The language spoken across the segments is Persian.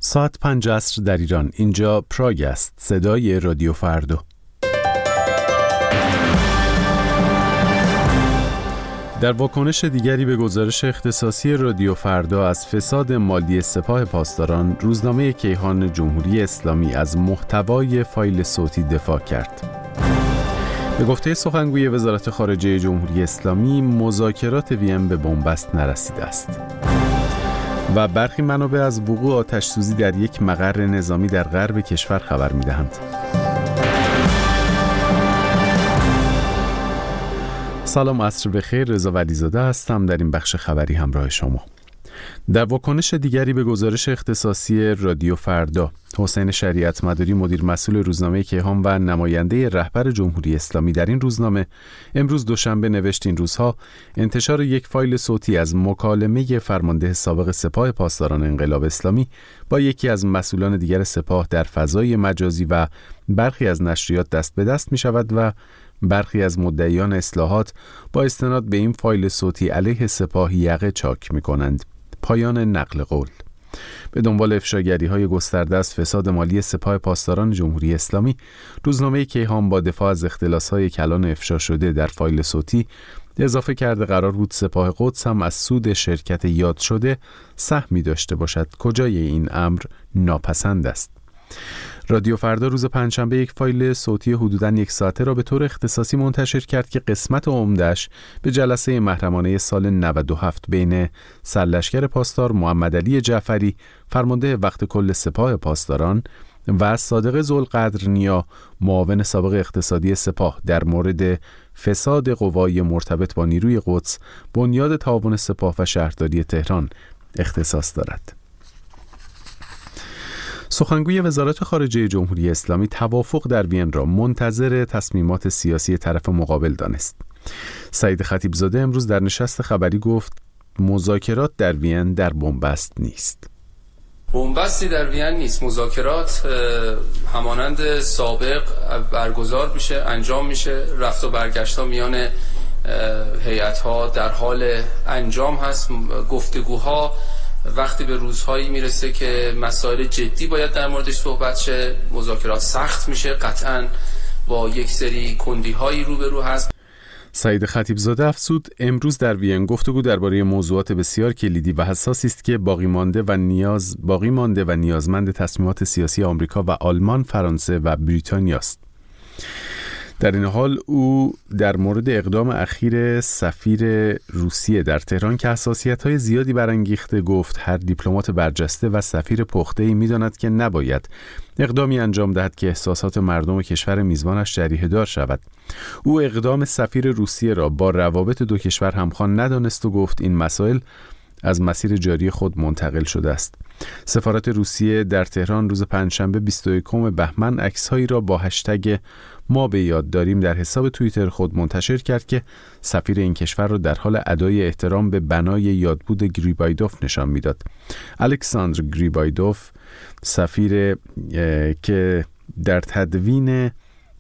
ساعت 5 عصر در ایران. اینجا پراگ است، صدای رادیو فردا. در واکنش دیگری به گزارش اختصاصی رادیو فردا از فساد مالی سپاه پاسداران، روزنامه کیهان جمهوری اسلامی از محتوای فایل صوتی دفاع کرد. به گفته سخنگوی وزارت خارجه جمهوری اسلامی، مذاکرات وین به بنبست نرسیده است. و برخی منابع از وقوع آتش‌سوزی در یک مقر نظامی در غرب کشور خبر می‌دهند. سلام، عصر بخیر. رضا ولیزاده هستم. در این بخش خبری همراه شما. در واکنش دیگری به گزارش اختصاصی رادیو فردا، حسین شریعت مداری، مدیر مسئول روزنامه کیهان و نماینده رهبر جمهوری اسلامی در این روزنامه، امروز دوشنبه نوشت این روزها انتشار یک فایل صوتی از مکالمه فرمانده سابق سپاه پاسداران انقلاب اسلامی با یکی از مسئولان دیگر سپاه در فضای مجازی و برخی از نشریات دست به دست می شود و برخی از مدعیان اصلاحات با استناد به این فایل صوتی علیه سپاه یقه چاک می کنند. پایان نقل قول. به دنبال افشاگری‌های گسترده از فساد مالی سپاه پاسداران جمهوری اسلامی، روزنامه کیهان با دفاع از اختلاس‌های کلان افشا شده در فایل صوتی اضافه کرده قرار بود سپاه قدس هم از سود شرکت یاد شده سهمی داشته باشد. کجای این امر ناپسند است. رادیو فردا روز پنجشنبه یک فایل صوتی حدوداً 1 ساعته را به طور اختصاصی منتشر کرد که قسمت عمده‌اش به جلسه محرمانه سال 97 بین سرلشکر پاسدار محمدعلی جعفری، فرمانده وقت کل سپاه پاسداران، و صادق ذوالقدر نیا، معاون سابق اقتصادی سپاه، در مورد فساد قوای مرتبط با نیروی قدس، بنیاد تعاون سپاه و شهرداری تهران اختصاص دارد. سخنگوی وزارت خارجه جمهوری اسلامی توافق در وین را منتظر تصمیمات سیاسی طرف مقابل دانست. سعید خطیبزاده امروز در نشست خبری گفت مذاکرات در وین در بنبست نیست. بنبستی در وین نیست. مذاکرات همانند سابق برگزار میشه، انجام میشه. رفت و برگشت‌ها میان هیئت‌ها در حال انجام هست. گفتگوها وقتی به روزهایی میرسه که مسائل جدی باید در موردش صحبت شه، مذاکرات سخت میشه، قطعاً با یک سری کندی‌هایی روبرو هست. سعید خطیبزاده افزود امروز در وین گفتگو درباره موضوعات بسیار کلیدی و حساسی است که باقی مانده و نیازمند تصمیمات سیاسی آمریکا و آلمان، فرانسه و بریتانیا است. در این حال او در مورد اقدام اخیر سفیر روسیه در تهران که حساسیت‌های زیادی برانگیخته گفت هر دیپلمات برجسته و سفیر پخته‌ای می‌داند که نباید اقدامی انجام دهد که احساسات مردم و کشور میزبانش جریحه‌دار شود. او اقدام سفیر روسیه را با روابط دو کشور همخوان ندانست و گفت این مسائل از مسیر جاری خود منتقل شده است. سفارت روسیه در تهران روز پنجشنبه 21 بهمن عکس‌هایی را با هشتگ ما به یاد داریم در حساب توییتر خود منتشر کرد که سفیر این کشور را در حال ادای احترام به بنای یادبود گریبایدوف نشان میداد. الکساندر گریبایدوف، سفیر که در تدوین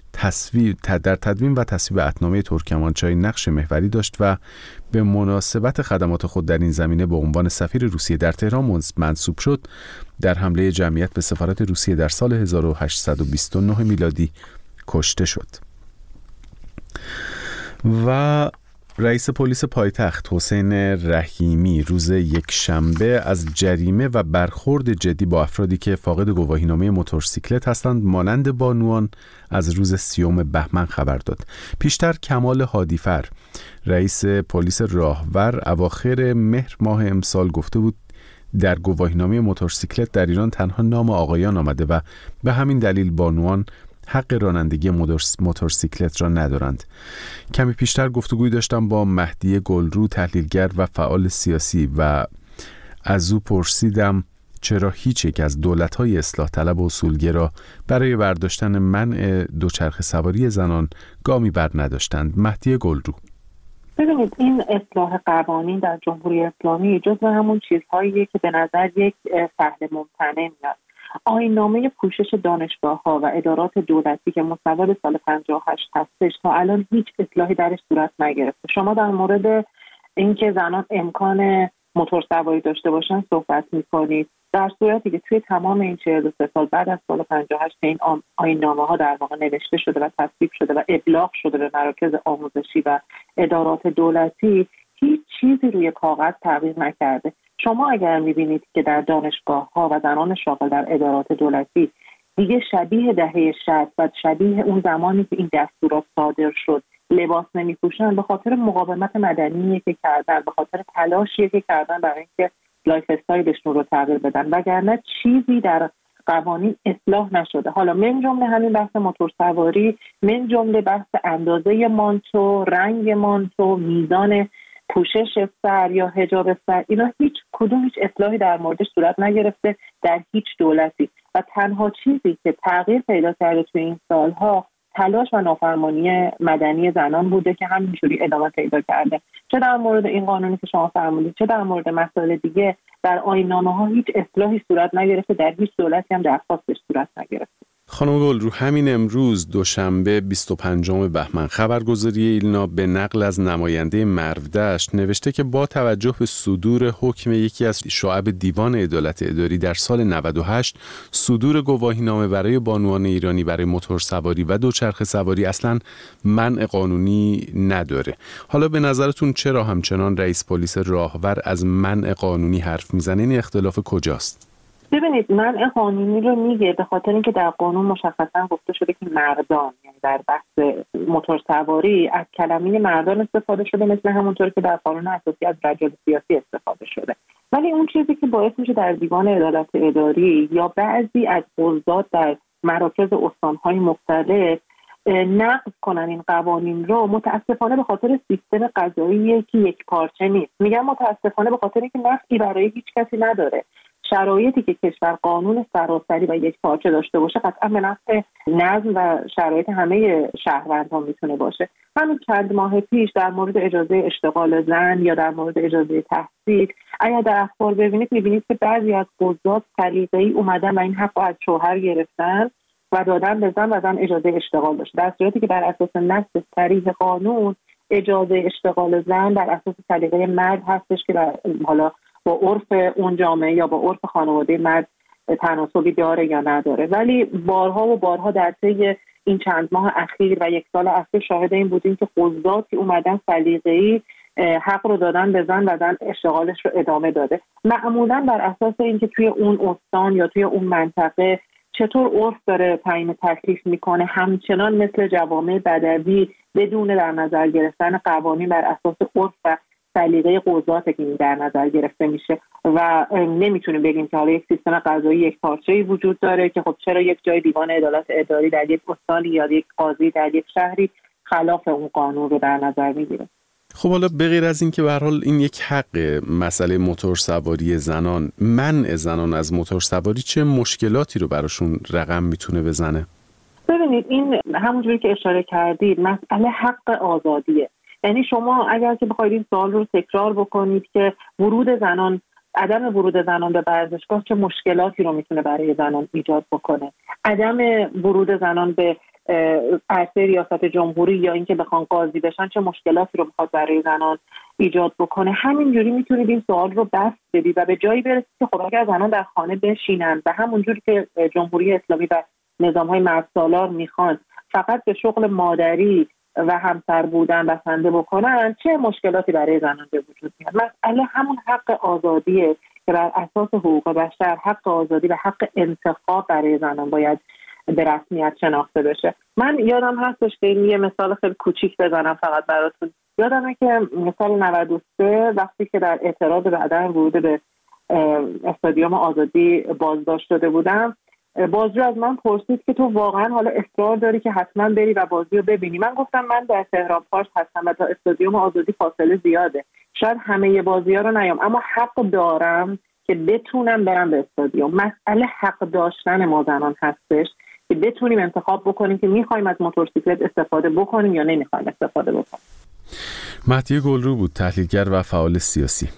و تصویب عهدنامه ترکمانچای نقش محوری داشت و به مناسبت خدمات خود در این زمینه به عنوان سفیر روسیه در تهران منصوب شد، در حمله جمعیت به سفارت روسیه در سال 1829 میلادی کشته شد. و رئیس پلیس پایتخت حسین رحیمی روز یکشنبه از جریمه و برخورد جدی با افرادی که فاقد گواهینامه موتورسیکلت هستند مانند بانوان از روز 30 بهمن خبر داد. پیشتر کمال هادیفر، رئیس پلیس راهور، اواخر مهر ماه امسال گفته بود در گواهینامه موتورسیکلت در ایران تنها نام آقایان آمده و به همین دلیل بانوان حق رانندگی موتورسیکلت را ندارند. کمی پیشتر گفتگوی داشتم با مهدی گلرو، تحلیلگر و فعال سیاسی، و از او پرسیدم چرا هیچ یک از دولت‌های اصلاح طلب و اصولگرا برای برداشتن منع دوچرخه سواری زنان گامی بر نداشتند. مهدی گلرو: ببینید، این اصلاح قوانین در جمهوری اسلامی جزو همون چیزهاییه که به نظر یک سهل ممتنع میاد. آیین‌نامه پوشش دانشگاه‌ها و ادارات دولتی که مصوب سال 58 هستش تا الان هیچ اصلاحی درش صورت نگرفته. شما در مورد اینکه زنان امکان موتورسواری داشته باشن صحبت می‌کنید. در صورتی که توی تمام این 43 سال بعد از سال 58 این آیین‌نامه‌ها در واقع نوشته شده و تصویب شده و ابلاغ شده به مراکز آموزشی و ادارات دولتی، هیچ چیزی روی کاغذ تغییر نکرده. شما اگر می‌بینید که در دانشگاه‌ها و زنان شاغل در ادارات دولتی دیگه شبیه دهه 60 و شبیه اون زمانی که این دستورات صادر شد لباس نمی‌پوشن، به خاطر مقاومت مدنی که کردن، به خاطر تلاشی که کردن برای اینکه لایف استایلشون رو تغییر بدن، وگرنه چیزی در قوانین اصلاح نشده. حالا من جمله همین بحث موتورسواری، من جمله بحث اندازه مانتو، رنگ مانتو، میزان پوشش سر یا حجاب سر، اینا هیچ اصلاحی در موردش صورت نگرفته در هیچ دولتی و تنها چیزی که تغییر پیدا کرده توی این سالها تلاش و نافرمانی مدنی زنان بوده که همینجوری ادامه پیدا کرده. چه در مورد این قانونی که شما فرمودید، چه در مورد مسائل دیگه، در آیین‌نامه‌ها هیچ اصلاحی صورت نگرفته، در هیچ دولتی هم درخواستش صورت نگرفته. خانم گلرو، همین امروز دوشنبه 25 بهمن خبرگزاری ایلنا به نقل از نماینده مرودشت نوشته که با توجه به صدور حکم یکی از شعب دیوان عدالت اداری در سال 98 صدور گواهینامه برای بانوان ایرانی برای موتورسواری و دوچرخه سواری اصلا منع قانونی نداره. حالا به نظرتون چرا همچنان رئیس پلیس راهور از منع قانونی حرف میزنه؟ این اختلاف کجاست؟ ببینید، منع قانونی رو میگه به خاطر اینکه در قانون مشخصا گفته شده که مردان، یعنی در بحث موتورسواری از کلمه مردان استفاده شده، مثل همونطور که در قانون اساسی از رجال سیاسی استفاده شده. ولی اون چیزی که باعث میشه در دیوان عدالت اداری یا بعضی از قضات در مراکز استانهای مختلف نقض کنن این قوانین رو، متاسفانه به خاطر سیستم قضایی که یک پارچه نیست. میگم متاسفانه به خاطر اینکه نقضی برای هیچ کسی نداره. شرایطی که کشور قانون سراسری و یک پارچه داشته باشه قطعا به نفع نظم و شرایط همه شهروندان میتونه باشه. همین چند ماه پیش در مورد اجازه اشتغال زن یا در مورد اجازه تحصیل، اگر در اخبار ببینید میبینید که بعضی از قضات سلیقه‌ای اومدن و این حق رو از شوهر گرفتن و دادن به زن و زن اجازه اشتغال داشت، در صورتی که بر اساس نص صریح قانون اجازه اشتغال زن بر اساس سلیقه مرد هستش که حالا با عرف اون جامعه یا با عرف خانواده مرد تناسبی داره یا نداره. ولی بارها و بارها در طی این چند ماه اخیر و یک سال اخیر شاهد این بودیم که قضاتی اومدن سلیقه‌ای حق رو دادن به زن و زن اشتغالش رو ادامه داده، معمولا بر اساس اینکه توی اون استان یا توی اون منطقه چطور عرف داره تعیین تکلیف میکنه، همچنان مثل جوامع بدوی بدون در نظر گرفتن قوانین بر اساس عرف و سلیقه قضاته که این در نظر گرفته میشه و نمیتونیم بگیم که حالا یک سیستم قضایی یک پارچه‌ای وجود داره که خب چرا یک جای دیوان عدالت اداری در یک استانی یا یک قاضی در یک شهری خلاف اون قانون رو در نظر میگیره. خب حالا به غیر از این که به هر حال این یک حق، مسئله موتورسواری زنان، منع زنان از موتورسواری چه مشکلاتی رو براشون رقم میتونه بزنه؟ ببینید، این همونجوری که اشاره کردید مسئله حق آزادیه. یعنی شما اگر که بخواید این سوال رو تکرار بکنید که عدم ورود زنان به ورزشگاه چه مشکلاتی رو میتونه برای زنان ایجاد بکنه، عدم ورود زنان به عرصه ریاست جمهوری یا اینکه بخوان قاضی بشن چه مشکلاتی رو میخواد برای زنان ایجاد بکنه، همینجوری میتونید این سوال رو بس بدید و به جایی برسید که خب اگر زنان در خانه بشینن و همونجوری که جمهوری اسلامی و نظام‌های مردسالار میخوان فقط به شغل مادری و همسر بودن بسنده بکنن، چه مشکلاتی برای زنان به وجود میاد. مسئله همون حق آزادیه که بر اساس حقوق بشر حق آزادی و حق انتخاب برای زنان باید به رسمیت شناخته بشه. من یادم هستش که یه مثال خیلی کوچیک بزنم فقط براتون. یادمه که سال 93 وقتی که در اعتراض به عدم ورود به استادیوم آزادی بازداشت شده بودم، بازجو از من پرسید که تو واقعا حالا اصرار داری که حتما بری و بازی رو ببینی؟ من گفتم من در تهران پارس هستم و تا استادیوم آزادی فاصله زیاده، شاید همه بازی‌ها رو نیام، اما حق دارم که بتونم برم به استادیوم. مسئله حق داشتن ما زنان هستش که بتونیم انتخاب بکنیم که می‌خوایم از موتورسیکلت استفاده بکنیم یا نمی‌خوایم استفاده بکنیم. مهدیه گلرو بود، تحلیلگر و فعال سیاسی.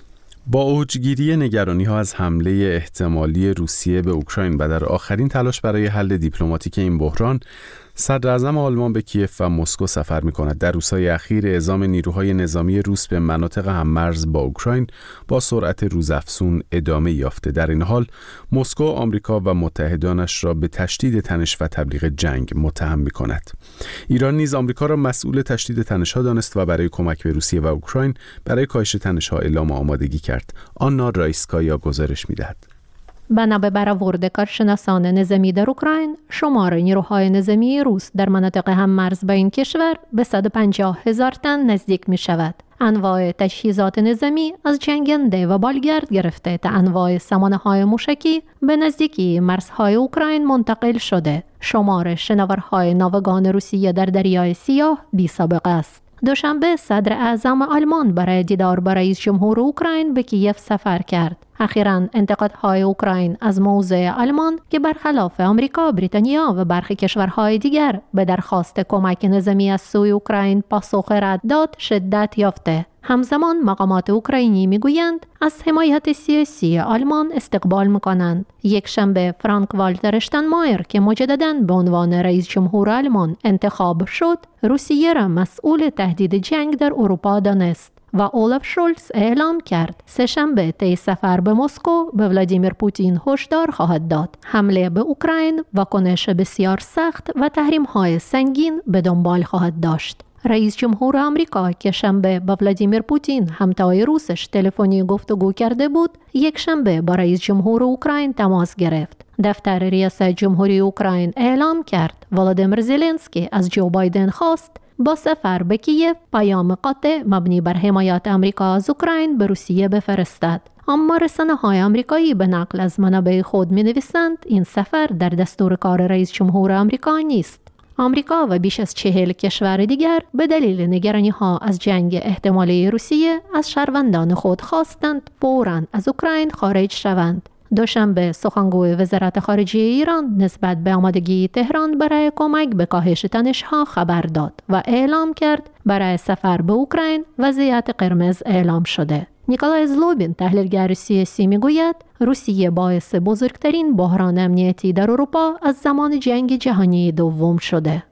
با اوجگیری نگرانی‌ها از حمله احتمالی روسیه به اوکراین و در آخرین تلاش برای حل دیپلماتیک این بحران، صدراعظم آلمان به کیف و مسکو سفر می‌کند. در روزهای اخیر اعزام نیروهای نظامی روس به مناطق هم‌مرز با اوکراین با سرعت روزافزون ادامه یافته. در این حال مسکو آمریکا و متحدانش را به تشدید تنش و تبلیغ جنگ متهم می‌کند. ایران نیز آمریکا را مسئول تشدید تنش‌ها دانست و برای کمک به روسیه و اوکراین برای کاهش تنش‌ها اعلام آمادگی کرد. آنا رایسکایا گزارش می‌دهد. بنا به برآورد کارشناسان نظامی در اوکراین، شمار نیروهای نظامی روس در مناطق هم‌مرز با این کشور به 150,000 تن نزدیک می شود. انواع تجهیزات نظامی از جنگنده و بالگرد گرفته تا انواع سامانه‌های موشکی به نزدیکی مرزهای اوکراین منتقل شده. شمار شناورهای ناوگان روسیه در دریای سیاه بی‌سابقه است. دوشنبه صدر اعظم آلمان برای دیدار با رئیس جمهور اوکراین به کیف سفر کرد. اخیراً انتقادهای اوکراین از موضع آلمان که برخلاف آمریکا، بریتانیا و برخی کشورهای دیگر به درخواست کمک نظامی از سوی اوکراین پاسخ رد داد شدت یافته. همزمان مقامات اوکراینی میگویند از حمایت سیاسی آلمان استقبال میکنند. یک شنبه فرانک والتر اشتاینمایر که مجدداً به عنوان رئیس جمهور آلمان انتخاب شد، روسیه را مسئول تهدید جنگ در اروپا دانست و اولاف شولز اعلام کرد سه‌شنبه طی سفر به مسکو به ولادیمیر پوتین هشدار خواهد داد حمله به اوکراین واکنش بسیار سخت و تحریم‌های سنگین به دنبال خواهد داشت. رئیس جمهور آمریکا که شنبه با ولادیمیر پوتین همتای روسش تلفنی گفتگو کرده بود، یک شنبه با رئیس جمهور اوکراین تماس گرفت. دفتر ریاست جمهوری اوکراین اعلام کرد ولادیمیر زلنسکی از جو بایدن خواست با سفر به کیف پیام قاطع مبنی بر حمایت آمریکا از اوکراین به روسیه بفرستد. اما رسانه‌های آمریکایی به نقل از منابع خود می‌نویسند این سفر در دستور کار رئیس جمهور آمریکا نیست. آمریکا و بیش از 40 کشور دیگر به دلیل نگرانی‌ها از جنگ احتمالی روسیه از شهروندان خود خواستند فوراً از اوکراین خارج شوند. دوشنبه سخنگوی وزارت خارجه ایران نسبت به آمادگی تهران برای کمک به کاهش تنش‌ها خبر داد و اعلام کرد برای سفر به اوکراین وضعیت قرمز اعلام شده. نیکولای زلوبین تحلیلگر سیاسی میگوید روسیه باعث بزرگترین بحران امنیتی در اروپا از زمان جنگ جهانی دوم شده.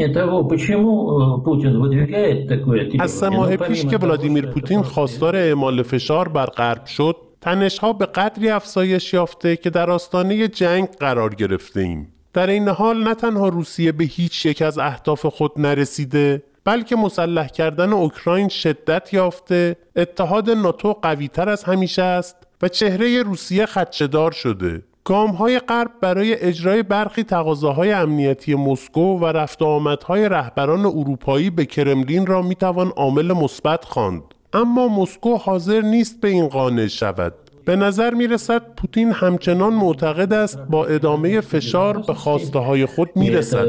از 3 ماه پیش که ولادیمیر پوتین خواستار اعمال فشار بر غرب شد، تنش‌ها به قدری افزایش یافته که در آستانه جنگ قرار گرفته‌ایم. در این حال نه تنها روسیه به هیچ یک از اهداف خود نرسیده، بلکه مسلح کردن اوکراین شدت یافته، اتحاد ناتو قوی‌تر از همیشه است و چهره روسیه خدشه‌دار شده. گام‌های غرب برای اجرای برخی تقاضاهای امنیتی مسکو و رفت و آمدهای رهبران اروپایی به کرملین را می‌توان عامل مثبت خواند. اما مسکو حاضر نیست به این قانع شود. به نظر می‌رسد پوتین همچنان معتقد است با ادامه فشار به خواسته‌های خود می‌رسد.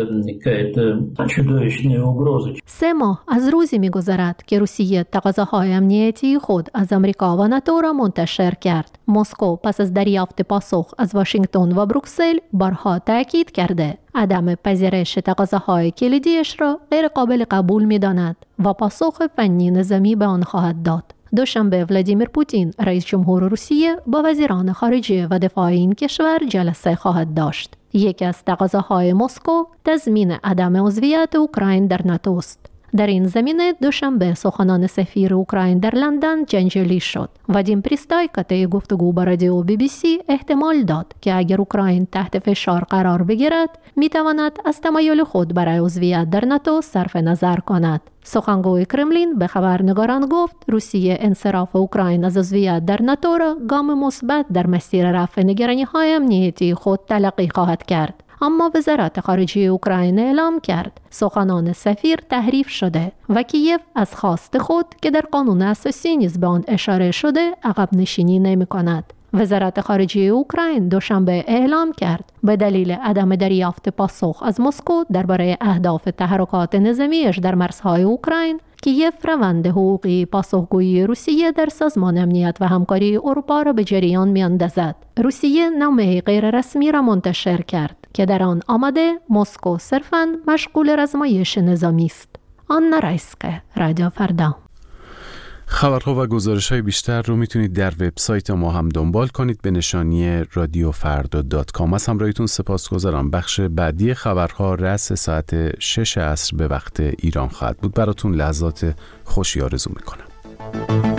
3 ماه از روزی می‌گذرد که روسیه تقاضاهای امنیتی خود از آمریکا و ناتو را منتشر کرد. مسکو پس از دریافت پاسخ از واشنگتن و بروکسل بارها تاکید کرده عدم پذیرش تقاضاهای کلیدیش را غیر قابل قبول می‌داند و پاسخ فنی نظامی به آن خواهد داد. دوشنبه ولادیمیر پوتین رئیس جمهور روسیه با وزیران خارجه و دفاع این کشور جلسه خواهد داشت. یکی از تقاضاهای مسکو تضمین عدم عضویت اوکراین در ناتو است. در این زمینه دوشنبه سخنان سفیر اوکراین در لندن جنجالی شد. وادیم پریستای که طی گفتگو با رادیو BBC احتمال داد که اگر اوکراین تحت فشار قرار بگیرد میتواند از تمایل خود برای عضویت در ناتو صرف نظر کند. سخنگوی کرملین به خبرنگاران گفت روسیه انصراف اوکراین از عضویت در ناتو را گام مثبت در مسیر رفع نگرانی‌های امنیتی خود تلقی خواهد کرد. اما وزارت خارجه اوکراین اعلام کرد سخنان سفیر تحریف شده و کیف از خواست خود که در قانون اساسی نیز به آن اشاره شده عقب نشینی نمی کند. وزارت خارجه اوکراین دوشنبه اعلام کرد به دلیل عدم دریافت پاسخ از مسکو درباره اهداف تحرکات نظامیش در مرزهای اوکراین، کیف روند حقوقی پاسخگویی روسیه در سازمان امنیت و همکاری اروپا را به جریان میاندازد. روسیه نامه غیر رسمی را منتشر کرد که در آن آمده مسکو صرفاً مشغول رزمایش نظامی است. آنا رایسکایا، رادیو فردا. خبرها و گزارش‌های بیشتر رو میتونید در وبسایت ما هم دنبال کنید به نشانی radiofarda.com. از همراهیتون سپاسگزارم. بخش بعدی خبرها رأس ساعت 6 عصر به وقت ایران خواهد بود. براتون لحظات خوشی آرزو میکنم.